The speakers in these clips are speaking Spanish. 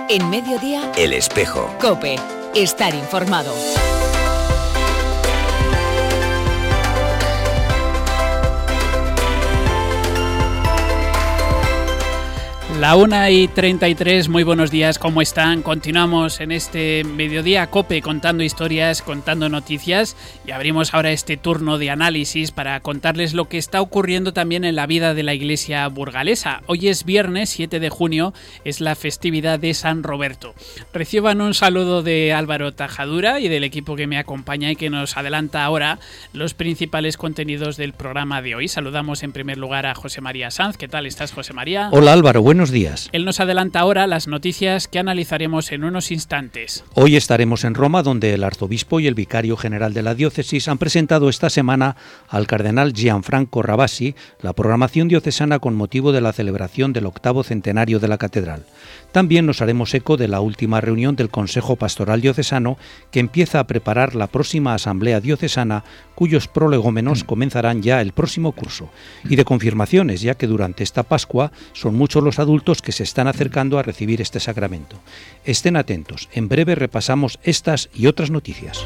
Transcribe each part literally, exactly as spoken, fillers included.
En Mediodía, El Espejo. COPE. Estar informado. La una y treinta y tres, muy buenos días, ¿cómo están? Continuamos en este Mediodía COPE contando historias, contando noticias y abrimos ahora este turno de análisis para contarles lo que está ocurriendo también en la vida de la iglesia burgalesa. Hoy es viernes siete de junio, es la festividad de San Roberto. Reciban un saludo de Álvaro Tajadura y del equipo que me acompaña y que nos adelanta ahora los principales contenidos del programa de hoy. Saludamos en primer lugar a José María Sanz. ¿Qué tal estás, José María? Hola Álvaro, buenos días. Él nos adelanta ahora las noticias que analizaremos en unos instantes. Hoy estaremos en Roma, donde el arzobispo y el vicario general de la diócesis han presentado esta semana al cardenal Gianfranco Ravasi la programación diocesana con motivo de la celebración del octavo centenario de la catedral. También nos haremos eco de la última reunión del Consejo Pastoral Diocesano, que empieza a preparar la próxima asamblea diocesana, cuyos prolegómenos comenzarán ya el próximo curso, y de confirmaciones, ya que durante esta Pascua son muchos los adultos que se están acercando a recibir este sacramento. Estén atentos, en breve repasamos estas y otras noticias.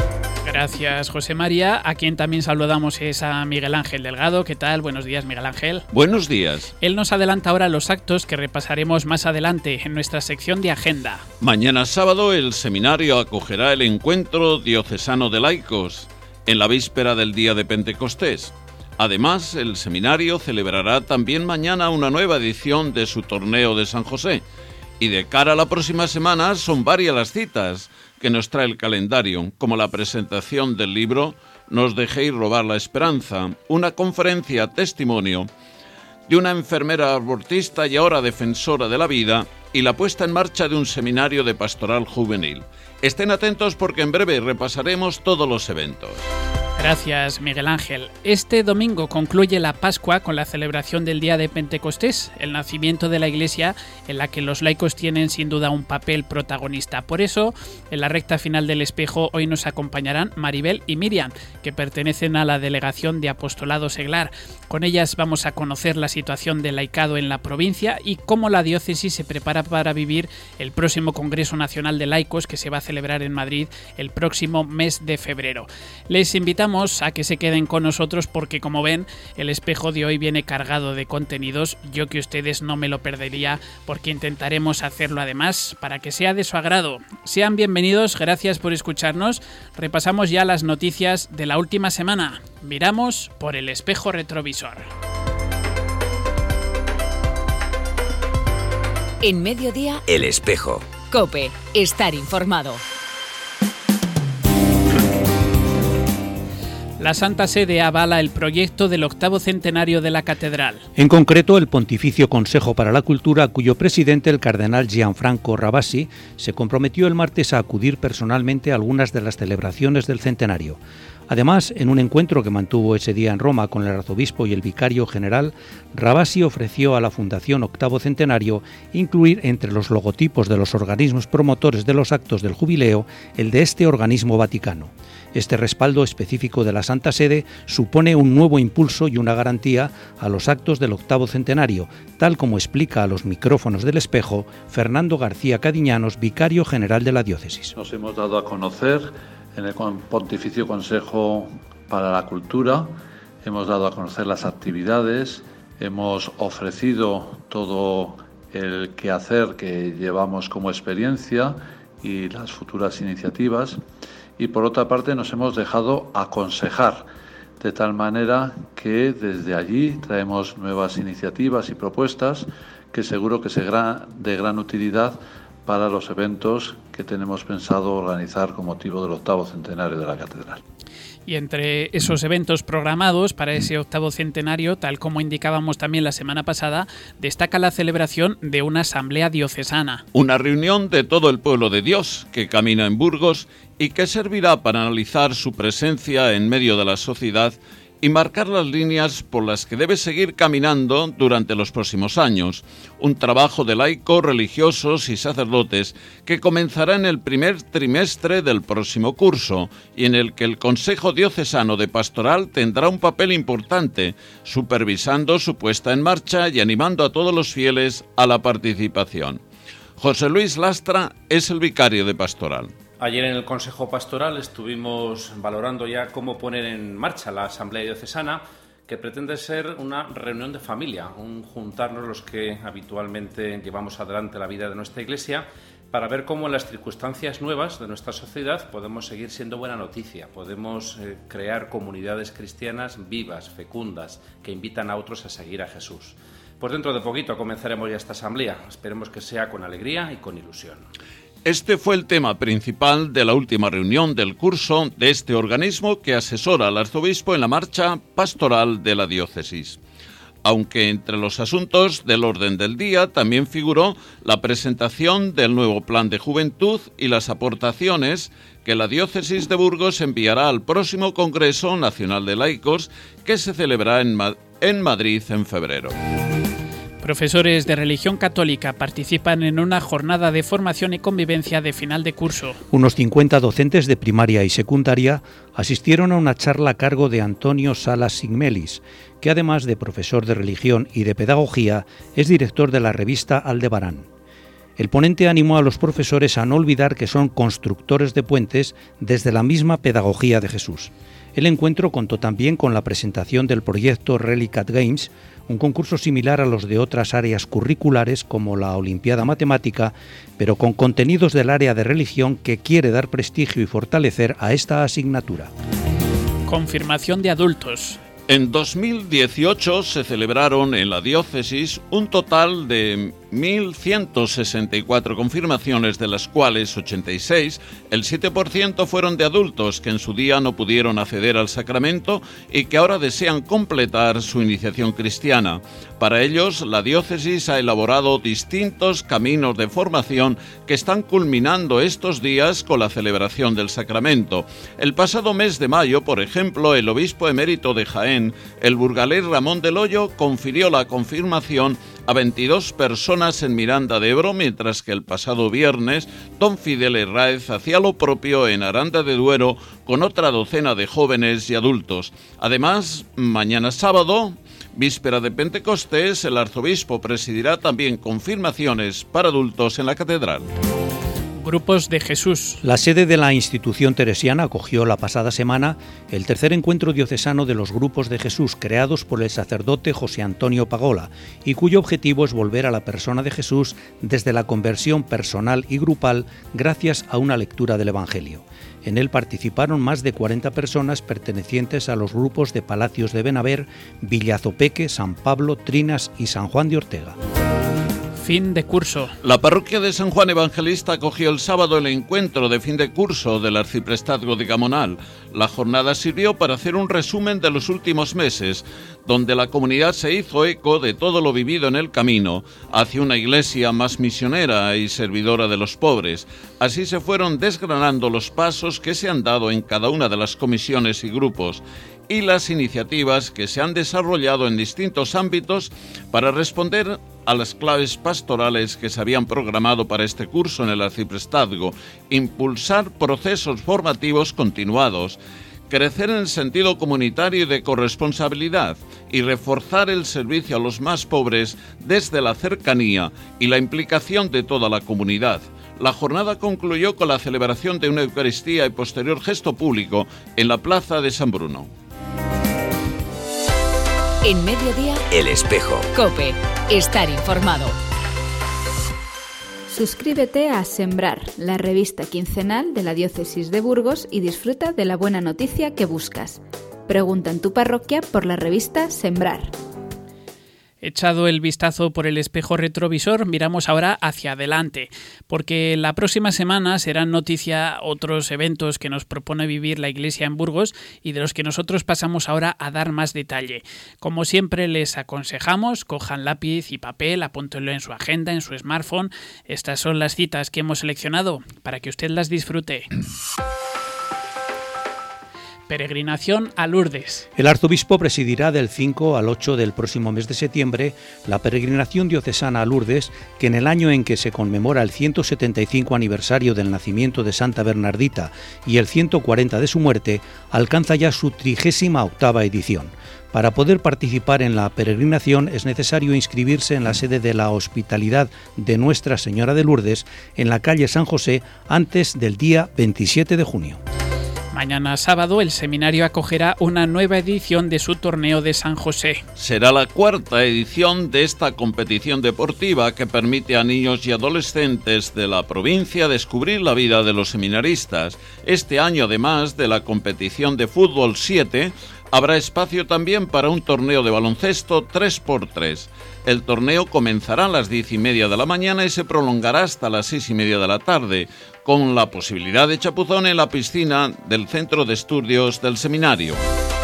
Gracias, José María. A quien también saludamos es a Miguel Ángel Delgado. ¿Qué tal? Buenos días, Miguel Ángel. Buenos días. Él nos adelanta ahora los actos que repasaremos más adelante en nuestra sección de agenda. Mañana sábado el seminario acogerá el encuentro diocesano de laicos en la víspera del día de Pentecostés. Además, el seminario celebrará también mañana una nueva edición de su torneo de San José. Y de cara a la próxima semana son varias las citas que nos trae el calendario, como la presentación del libro No os dejéis robar la esperanza, una conferencia testimonio de una enfermera abortista y ahora defensora de la vida, y la puesta en marcha de un seminario de pastoral juvenil. Estén atentos porque en breve repasaremos todos los eventos. Gracias, Miguel Ángel. Este domingo concluye la Pascua con la celebración del día de Pentecostés, el nacimiento de la Iglesia, en la que los laicos tienen sin duda un papel protagonista. Por eso, en la recta final del Espejo, hoy nos acompañarán Maribel y Miriam, que pertenecen a la Delegación de Apostolado Seglar. Con ellas vamos a conocer la situación del laicado en la provincia y cómo la diócesis se prepara para vivir el próximo Congreso Nacional de Laicos, que se va a celebrar en Madrid el próximo mes de febrero. Les invitamos a que se queden con nosotros porque, como ven, el Espejo de hoy viene cargado de contenidos. Yo que ustedes no me lo perdería porque intentaremos hacerlo además para que sea de su agrado. Sean bienvenidos, gracias por escucharnos. Repasamos ya las noticias de la última semana. Miramos por el espejo retrovisor. En Mediodía, El Espejo. COPE. Estar informado. La Santa Sede avala el proyecto del octavo centenario de la Catedral. En concreto, el Pontificio Consejo para la Cultura, cuyo presidente, el cardenal Gianfranco Ravasi, se comprometió el martes a acudir personalmente a algunas de las celebraciones del centenario. Además, en un encuentro que mantuvo ese día en Roma con el arzobispo y el vicario general, Ravasi ofreció a la Fundación Octavo Centenario incluir entre los logotipos de los organismos promotores de los actos del jubileo el de este organismo vaticano. Este respaldo específico de la Santa Sede supone un nuevo impulso y una garantía a los actos del octavo centenario, tal como explica a los micrófonos del Espejo Fernando García Cadiñanos, vicario general de la diócesis. Nos hemos dado a conocer en el Pontificio Consejo para la Cultura, hemos dado a conocer las actividades, hemos ofrecido todo el quehacer que llevamos como experiencia y las futuras iniciativas. Y por otra parte nos hemos dejado aconsejar, de tal manera que desde allí traemos nuevas iniciativas y propuestas que seguro que serán de gran utilidad para los eventos que tenemos pensado organizar con motivo del octavo centenario de la Catedral. Y entre esos eventos programados para ese octavo centenario, tal como indicábamos también la semana pasada, destaca la celebración de una asamblea diocesana. Una reunión de todo el pueblo de Dios que camina en Burgos y que servirá para analizar su presencia en medio de la sociedad y marcar las líneas por las que debe seguir caminando durante los próximos años. Un trabajo de laicos, religiosos y sacerdotes que comenzará en el primer trimestre del próximo curso y en el que el Consejo Diocesano de Pastoral tendrá un papel importante, supervisando su puesta en marcha y animando a todos los fieles a la participación. José Luis Lastra es el vicario de Pastoral. Ayer en el Consejo Pastoral estuvimos valorando ya cómo poner en marcha la Asamblea Diocesana, que pretende ser una reunión de familia, un juntarnos los que habitualmente llevamos adelante la vida de nuestra Iglesia, para ver cómo en las circunstancias nuevas de nuestra sociedad podemos seguir siendo buena noticia, podemos eh, crear comunidades cristianas vivas, fecundas, que invitan a otros a seguir a Jesús. Pues dentro de poquito comenzaremos ya esta asamblea, esperemos que sea con alegría y con ilusión. Este fue el tema principal de la última reunión del curso de este organismo que asesora al arzobispo en la marcha pastoral de la diócesis. Aunque entre los asuntos del orden del día también figuró la presentación del nuevo plan de juventud y las aportaciones que la diócesis de Burgos enviará al próximo Congreso Nacional de Laicos que se celebrará en, Ma- en Madrid en febrero. Profesores de religión católica participan en una jornada de formación y convivencia de final de curso. Unos cincuenta docentes de primaria y secundaria asistieron a una charla a cargo de Antonio Salas Sigmelis, que además de profesor de religión y de pedagogía, es director de la revista Aldebarán. El ponente animó a los profesores a no olvidar que son constructores de puentes desde la misma pedagogía de Jesús. El encuentro contó también con la presentación del proyecto Relicat Games, un concurso similar a los de otras áreas curriculares como la Olimpiada Matemática, pero con contenidos del área de religión que quiere dar prestigio y fortalecer a esta asignatura. Confirmación de adultos. En dos mil dieciocho se celebraron en la diócesis un total de mil ciento sesenta y cuatro confirmaciones, de las cuales ochenta y seis, el siete por ciento, fueron de adultos que en su día no pudieron acceder al sacramento y que ahora desean completar su iniciación cristiana. Para ellos, la diócesis ha elaborado distintos caminos de formación que están culminando estos días con la celebración del sacramento. El pasado mes de mayo, por ejemplo, el obispo emérito de Jaén, el burgalés Ramón del Hoyo, confirió la confirmación a veintidós personas en Miranda de Ebro, mientras que el pasado viernes don Fidel Herráez hacía lo propio en Aranda de Duero con otra docena de jóvenes y adultos. Además, mañana sábado, víspera de Pentecostés, el arzobispo presidirá también confirmaciones para adultos en la catedral. Grupos de Jesús. La sede de la institución teresiana acogió la pasada semana el tercer encuentro diocesano de los Grupos de Jesús, creados por el sacerdote José Antonio Pagola, y cuyo objetivo es volver a la persona de Jesús desde la conversión personal y grupal gracias a una lectura del Evangelio. En él participaron más de cuarenta personas pertenecientes a los grupos de Palacios de Benaver, Villazopeque, San Pablo, Trinas y San Juan de Ortega. Fin de curso. La parroquia de San Juan Evangelista acogió el sábado el encuentro de fin de curso del arciprestazgo de Gamonal. La jornada sirvió para hacer un resumen de los últimos meses, donde la comunidad se hizo eco de todo lo vivido en el camino hacia una iglesia más misionera y servidora de los pobres. Así se fueron desgranando los pasos que se han dado en cada una de las comisiones y grupos, y las iniciativas que se han desarrollado en distintos ámbitos para responder a las claves pastorales que se habían programado para este curso en el arciprestazgo: impulsar procesos formativos continuados, crecer en el sentido comunitario y de corresponsabilidad y reforzar el servicio a los más pobres desde la cercanía y la implicación de toda la comunidad. La jornada concluyó con la celebración de una Eucaristía y posterior gesto público en la plaza de San Bruno. En Mediodía, El Espejo. COPE. Estar informado. Suscríbete a Sembrar, la revista quincenal de la Diócesis de Burgos, y disfruta de la buena noticia que buscas. Pregunta en tu parroquia por la revista Sembrar. Echado el vistazo por el espejo retrovisor, miramos ahora hacia adelante, porque la próxima semana serán noticia otros eventos que nos propone vivir la Iglesia en Burgos y de los que nosotros pasamos ahora a dar más detalle. Como siempre les aconsejamos, cojan lápiz y papel, apúntenlo en su agenda, en su smartphone. Estas son las citas que hemos seleccionado para que usted las disfrute. peregrinación a Lourdes. El arzobispo presidirá del cinco al ocho del próximo mes de septiembre la peregrinación diocesana a Lourdes, que en el año en que se conmemora el ciento setenta y cinco aniversario del nacimiento de Santa Bernardita y el ciento cuarenta de su muerte, alcanza ya su trigésima octava edición. Para poder participar en la peregrinación es necesario inscribirse en la sede de la Hospitalidad de Nuestra Señora de Lourdes, en la calle San José, antes del día veintisiete de junio. Mañana sábado el seminario acogerá una nueva edición de su torneo de San José. Será la cuarta edición de esta competición deportiva que permite a niños y adolescentes de la provincia descubrir la vida de los seminaristas. Este año, además de la competición de fútbol siete, habrá espacio también para un torneo de baloncesto tres por tres. El torneo comenzará a las diez y media de la mañana y se prolongará hasta las seis y media de la tarde, con la posibilidad de chapuzón en la piscina del Centro de Estudios del Seminario.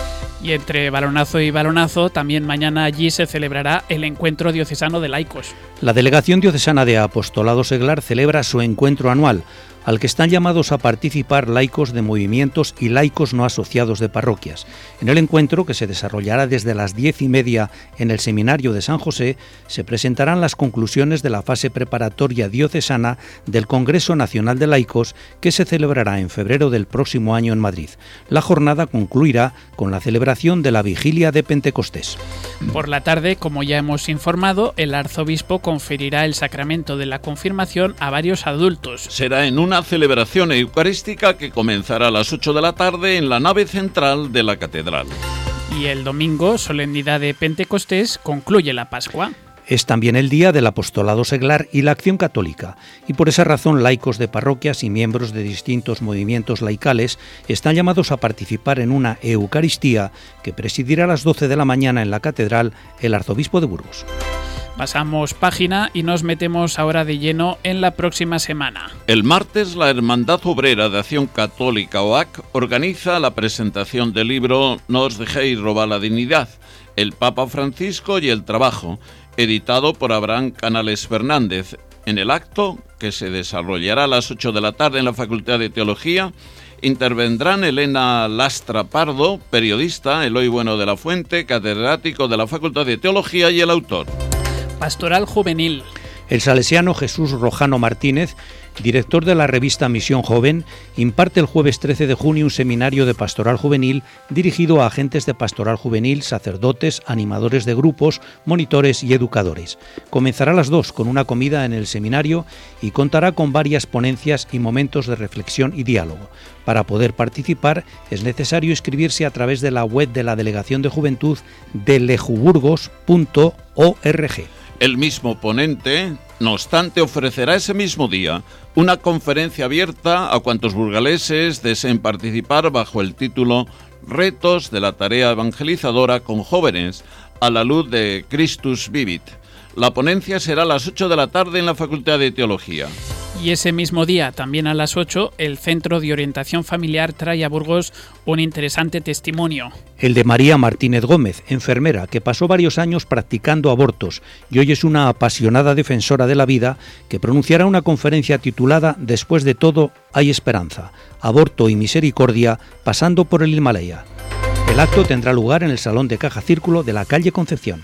Y entre balonazo y balonazo, también mañana allí se celebrará el Encuentro Diocesano de Laicos. La Delegación Diocesana de Apostolado Seglar celebra su encuentro anual, al que están llamados a participar laicos de movimientos y laicos no asociados de parroquias. En el encuentro, que se desarrollará desde las diez y media en el Seminario de San José, se presentarán las conclusiones de la fase preparatoria diocesana del Congreso Nacional de Laicos, que se celebrará en febrero del próximo año en Madrid. La jornada concluirá con la celebración de la Vigilia de Pentecostés. Por la tarde, como ya hemos informado, el arzobispo conferirá el sacramento de la confirmación a varios adultos. Será en una celebración eucarística que comenzará a las ocho de la tarde en la nave central de la catedral. Y el domingo, solemnidad de Pentecostés, concluye la Pascua. Es también el día del apostolado seglar y la acción católica, y por esa razón laicos de parroquias y miembros de distintos movimientos laicales están llamados a participar en una Eucaristía que presidirá a las doce de la mañana en la catedral el arzobispo de Burgos. Pasamos página y nos metemos ahora de lleno en la próxima semana. El martes, la Hermandad Obrera de Acción Católica, O A C, organiza la presentación del libro No os dejéis robar la dignidad, el Papa Francisco y el trabajo, editado por Abraham Canales Fernández. En el acto, que se desarrollará a las ocho de la tarde en la Facultad de Teología, intervendrán Elena Lastra Pardo, periodista, Eloy Bueno de la Fuente, catedrático de la Facultad de Teología, y el autor. Pastoral Juvenil. El salesiano Jesús Rojano Martínez, director de la revista Misión Joven, imparte el jueves trece de junio un seminario de pastoral juvenil dirigido a agentes de pastoral juvenil, sacerdotes, animadores de grupos, monitores y educadores. Comenzará a las dos con una comida en el seminario y contará con varias ponencias y momentos de reflexión y diálogo. Para poder participar es necesario inscribirse a través de la web de la Delegación de Juventud de lejuburgos punto org. El mismo ponente, no obstante, ofrecerá ese mismo día una conferencia abierta a cuantos burgaleses deseen participar bajo el título Retos de la tarea evangelizadora con jóvenes a la luz de Christus Vivit. La ponencia será a las ocho de la tarde en la Facultad de Teología. Y ese mismo día, también a las ocho, el Centro de Orientación Familiar trae a Burgos un interesante testimonio. El de María Martínez Gómez, enfermera, que pasó varios años practicando abortos y hoy es una apasionada defensora de la vida, que pronunciará una conferencia titulada Después de todo hay esperanza, aborto y misericordia pasando por el Himalaya. El acto tendrá lugar en el Salón de Caja Círculo de la calle Concepción.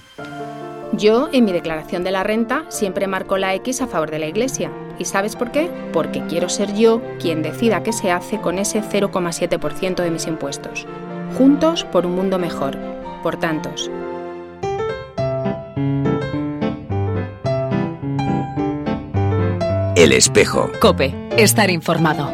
Yo, en mi declaración de la renta, siempre marco la X a favor de la Iglesia. ¿Y sabes por qué? Porque quiero ser yo quien decida qué se hace con ese cero coma siete por ciento de mis impuestos. Juntos por un mundo mejor. Por tantos. El Espejo. COPE. Estar informado.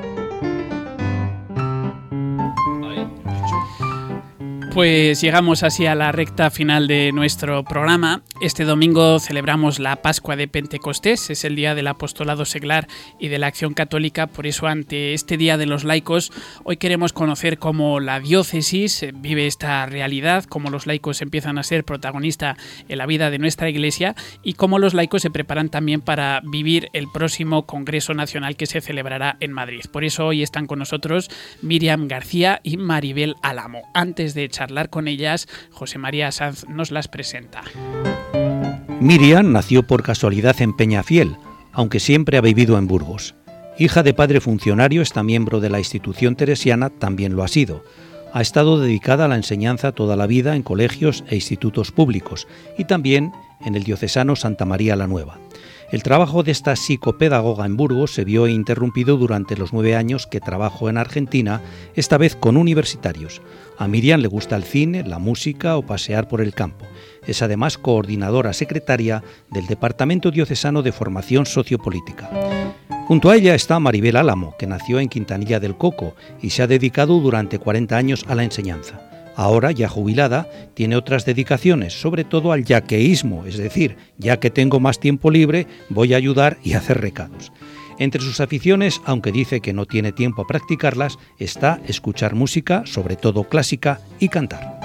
Pues llegamos así a la recta final de nuestro programa. Este domingo celebramos la Pascua de Pentecostés, es el día del apostolado seglar y de la acción católica. Por eso, ante este Día de los Laicos, hoy queremos conocer cómo la diócesis vive esta realidad, cómo los laicos empiezan a ser protagonistas en la vida de nuestra Iglesia y cómo los laicos se preparan también para vivir el próximo Congreso Nacional que se celebrará en Madrid. Por eso hoy están con nosotros Miriam García y Maribel Álamo. Antes de echar hablar con ellas, José María Sanz nos las presenta. Miriam nació por casualidad en Peñafiel, aunque siempre ha vivido en Burgos. Hija de padre funcionario, esta miembro de la institución teresiana también lo ha sido. Ha estado dedicada a la enseñanza toda la vida en colegios e institutos públicos y también en el diocesano Santa María la Nueva. El trabajo de esta psicopedagoga en Burgos se vio interrumpido durante los nueve años que trabajó en Argentina, esta vez con universitarios. A Miriam le gusta el cine, la música o pasear por el campo. Es además coordinadora secretaria del Departamento Diocesano de Formación Sociopolítica. Junto a ella está Maribel Álamo, que nació en Quintanilla del Coco y se ha dedicado durante cuarenta años a la enseñanza. Ahora, ya jubilada, tiene otras dedicaciones, sobre todo al yaqueísmo, es decir, ya que tengo más tiempo libre, voy a ayudar y hacer recados. Entre sus aficiones, aunque dice que no tiene tiempo a practicarlas, está escuchar música, sobre todo clásica, y cantar.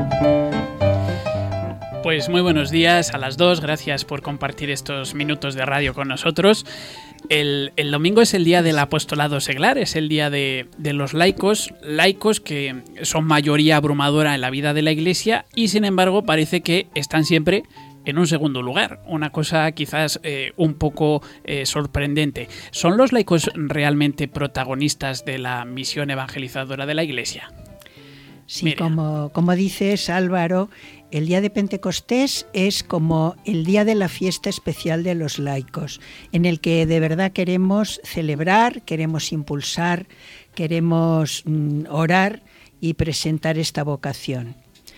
Pues muy buenos días a las dos, gracias por compartir estos minutos de radio con nosotros. El, el domingo es el día del apostolado seglar, es el día de, de los laicos, laicos que son mayoría abrumadora en la vida de la Iglesia y sin embargo parece que están siempre en un segundo lugar, una cosa quizás eh, un poco eh, sorprendente. ¿Son los laicos realmente protagonistas de la misión evangelizadora de la Iglesia? Sí, como, como dices, Álvaro, el día de Pentecostés es como el día de la fiesta especial de los laicos, en el que de verdad queremos celebrar, queremos impulsar, queremos mm, orar y presentar esta vocación.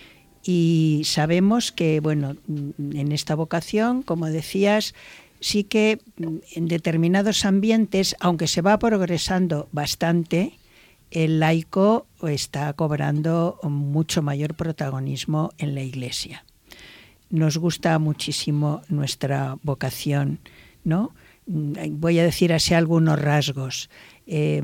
Y sabemos que, bueno, en esta vocación, como decías, sí que en determinados ambientes, aunque se va progresando bastante, el laico está cobrando mucho mayor protagonismo en la Iglesia. Nos gusta muchísimo nuestra vocación, ¿no? Voy a decir así algunos rasgos. Eh,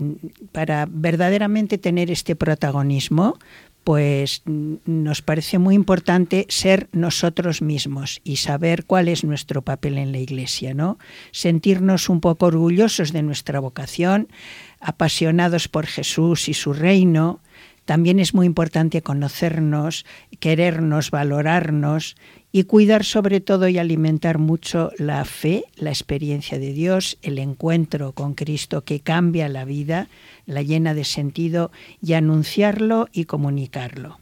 para verdaderamente tener este protagonismo, pues nos parece muy importante ser nosotros mismos y saber cuál es nuestro papel en la Iglesia, ¿no? Sentirnos un poco orgullosos de nuestra vocación, apasionados por Jesús y su reino. También es muy importante conocernos, querernos, valorarnos y cuidar sobre todo y alimentar mucho la fe, la experiencia de Dios, el encuentro con Cristo que cambia la vida, la llena de sentido, y anunciarlo y comunicarlo.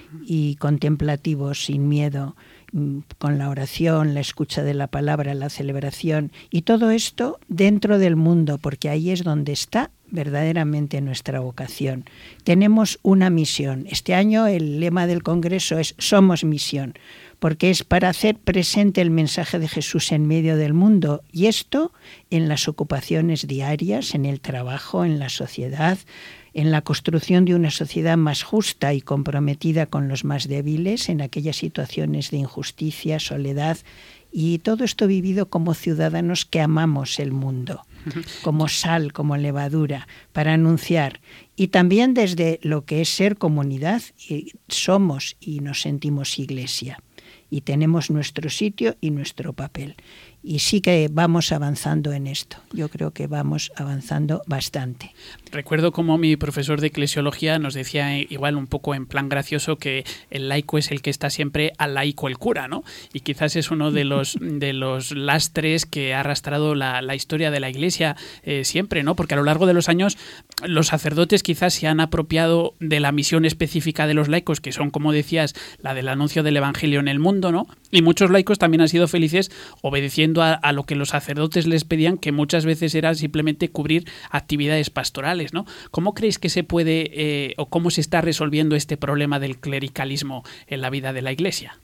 Y contemplativos, sin miedo, con la oración, la escucha de la palabra, la celebración, y todo esto dentro del mundo, porque ahí es donde está verdaderamente nuestra vocación. Tenemos una misión. Este año el lema del Congreso es Somos Misión, porque es para hacer presente el mensaje de Jesús en medio del mundo, y esto en las ocupaciones diarias, en el trabajo, en la sociedad, en la construcción de una sociedad más justa y comprometida con los más débiles, en aquellas situaciones de injusticia, soledad, y todo esto vivido como ciudadanos que amamos el mundo, como sal, como levadura, para anunciar. Y también desde lo que es ser comunidad, y somos y nos sentimos iglesia, y tenemos nuestro sitio y nuestro papel. Y sí que vamos avanzando en esto. Yo creo que vamos avanzando bastante. Recuerdo como mi profesor de eclesiología nos decía igual un poco en plan gracioso que el laico es el que está siempre al laico el cura, ¿no? Y quizás es uno de los de los lastres que ha arrastrado la, la historia de la Iglesia eh, siempre, ¿no? Porque a lo largo de los años los sacerdotes quizás se han apropiado de la misión específica de los laicos, que son, como decías, la del anuncio del Evangelio en el mundo, ¿no? Y muchos laicos también han sido felices obedeciendo a, a lo que los sacerdotes les pedían, que muchas veces era simplemente cubrir actividades pastorales, ¿no? ¿Cómo creéis que se puede eh, o cómo se está resolviendo este problema del clericalismo en la vida de la Iglesia?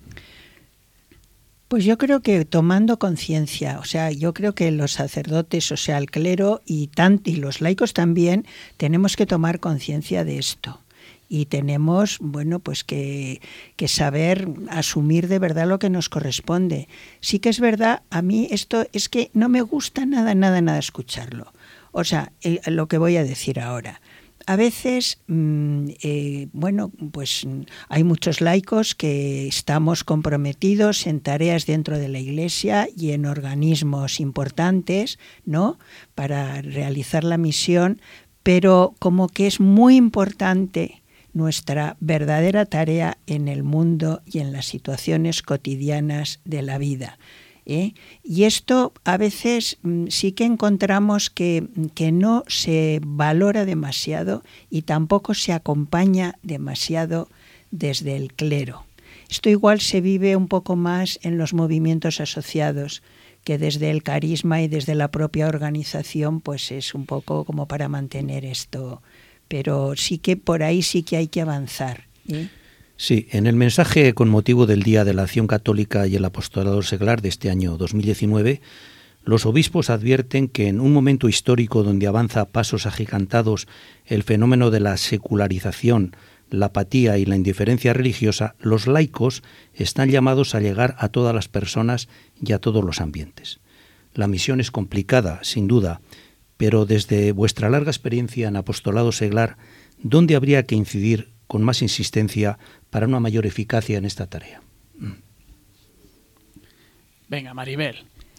Pues yo creo que tomando conciencia, o sea, yo creo que los sacerdotes, o sea, el clero y, tant, y los laicos también, tenemos que tomar conciencia de esto. Y tenemos, bueno, pues que, que saber asumir de verdad lo que nos corresponde. Sí que es verdad, a mí esto es que no me gusta nada, nada, nada escucharlo. O sea, eh, lo que voy a decir ahora. A veces, eh, bueno, pues hay muchos laicos que estamos comprometidos en tareas dentro de la Iglesia y en organismos importantes, ¿no?, para realizar la misión, pero como que es muy importante nuestra verdadera tarea en el mundo y en las situaciones cotidianas de la vida. ¿eh? Y esto a veces sí que encontramos que, que no se valora demasiado y tampoco se acompaña demasiado desde el clero. Esto igual se vive un poco más en los movimientos asociados, que desde el carisma y desde la propia organización pues es un poco como para mantener esto, pero sí que por ahí sí que hay que avanzar, ¿eh? Sí, en el mensaje con motivo del Día de la Acción Católica y el Apostolado Seglar de este año dos mil diecinueve, los obispos advierten que en un momento histórico donde avanza a pasos agigantados el fenómeno de la secularización, la apatía y la indiferencia religiosa, los laicos están llamados a llegar a todas las personas y a todos los ambientes. La misión es complicada, sin duda, pero desde vuestra larga experiencia en apostolado seglar, ¿dónde habría que incidir con más insistencia para una mayor eficacia en esta tarea? Venga, Maribel.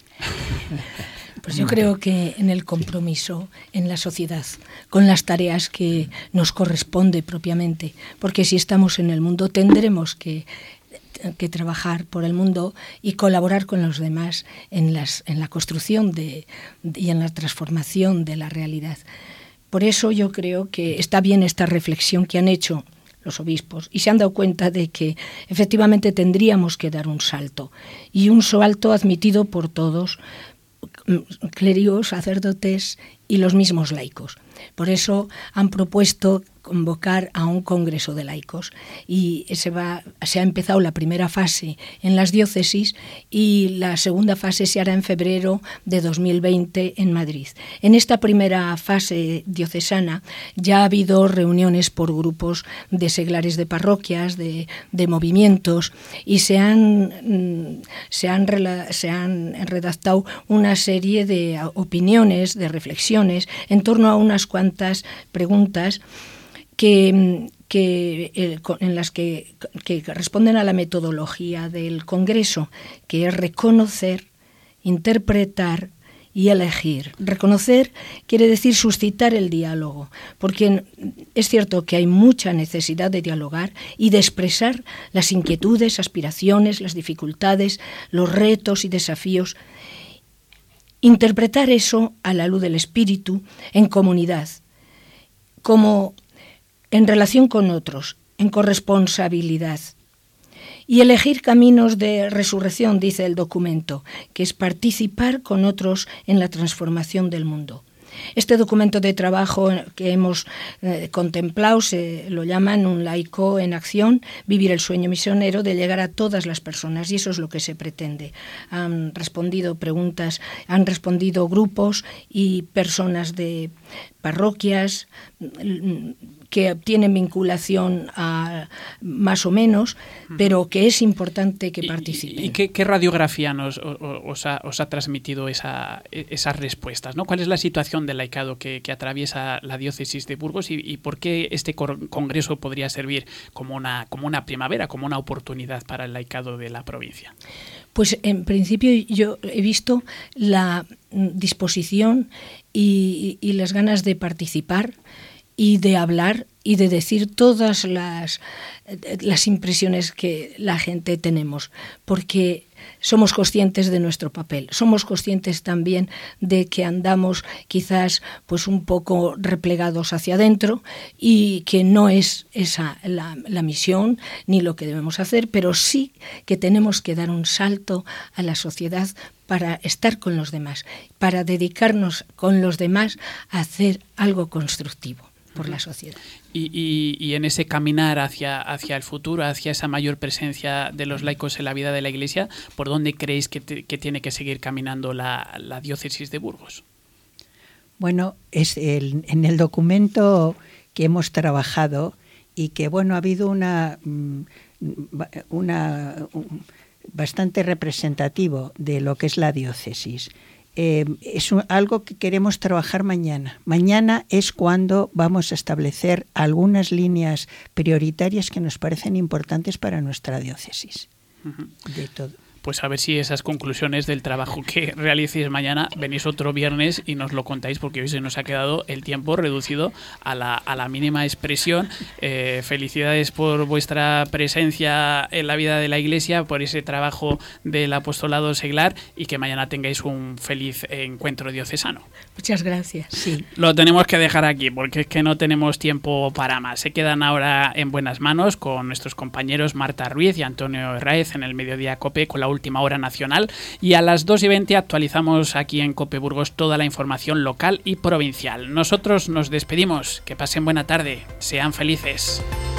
Pues yo creo que en el compromiso, en la sociedad, con las tareas que nos corresponde propiamente, porque si estamos en el mundo tendremos que, que trabajar por el mundo y colaborar con los demás en, las, en la construcción de, y en la transformación de la realidad. Por eso yo creo que está bien esta reflexión que han hecho los obispos y se han dado cuenta de que efectivamente tendríamos que dar un salto, y un salto admitido por todos, clérigos, sacerdotes y los mismos laicos. Por eso han propuesto convocar a un congreso de laicos y se, va, se ha empezado la primera fase en las diócesis y la segunda fase se hará en febrero de dos mil veinte en Madrid. En esta primera fase diocesana ya ha habido reuniones por grupos de seglares de parroquias, de, de movimientos, y se han, se, han, se han redactado una serie de opiniones, de reflexiones en torno a unas cuantas preguntas que, que, eh, en las que, que responden a la metodología del Congreso, que es reconocer, interpretar y elegir. Reconocer quiere decir suscitar el diálogo, porque es cierto que hay mucha necesidad de dialogar y de expresar las inquietudes, aspiraciones, las dificultades, los retos y desafíos. Interpretar eso a la luz del espíritu, en comunidad, como en relación con otros, en corresponsabilidad. Y elegir caminos de resurrección, dice el documento, que es participar con otros en la transformación del mundo. Este documento de trabajo que hemos eh, contemplado se lo llaman un laico en acción, vivir el sueño misionero de llegar a todas las personas, y eso es lo que se pretende. Han respondido preguntas, han respondido grupos y personas de parroquias que tienen vinculación a, más o menos, pero que es importante que participen. ¿Y, y qué, qué radiografía nos, os, ha, os ha transmitido esa, esas respuestas, ¿no? ¿Cuál es la situación del laicado que, que atraviesa la diócesis de Burgos y, y por qué este congreso podría servir como una, como una primavera, como una oportunidad para el laicado de la provincia? Pues en principio yo he visto la disposición y, y las ganas de participar y de hablar y de decir todas las, las impresiones que la gente tenemos, porque somos conscientes de nuestro papel, somos conscientes también de que andamos quizás pues un poco replegados hacia adentro y que no es esa la, la misión ni lo que debemos hacer, pero sí que tenemos que dar un salto a la sociedad para estar con los demás, para dedicarnos con los demás a hacer algo constructivo por la sociedad. Y, y, y en ese caminar hacia, hacia el futuro, hacia esa mayor presencia de los laicos en la vida de la Iglesia, ¿por dónde creéis que, te, que tiene que seguir caminando la, la diócesis de Burgos? Bueno, es el, en el documento que hemos trabajado y que bueno ha habido una, una un, bastante representativo de lo que es la diócesis. Eh, es un, algo que queremos trabajar mañana. Mañana es cuando vamos a establecer algunas líneas prioritarias que nos parecen importantes para nuestra diócesis. Uh-huh. De todo. Pues a ver si esas conclusiones del trabajo que realicéis mañana venís otro viernes y nos lo contáis, porque hoy se nos ha quedado el tiempo reducido a la, a la mínima expresión. Eh, felicidades por vuestra presencia en la vida de la Iglesia, por ese trabajo del apostolado seglar, y que mañana tengáis un feliz encuentro diocesano. Muchas gracias. Sí. Lo tenemos que dejar aquí porque es que no tenemos tiempo para más. Se quedan ahora en buenas manos con nuestros compañeros Marta Ruiz y Antonio Herráez en el Mediodía COPE con la última hora nacional, y a las dos y veinte actualizamos aquí en COPE Burgos toda la información local y provincial. Nosotros nos despedimos. Que pasen buena tarde. Sean felices.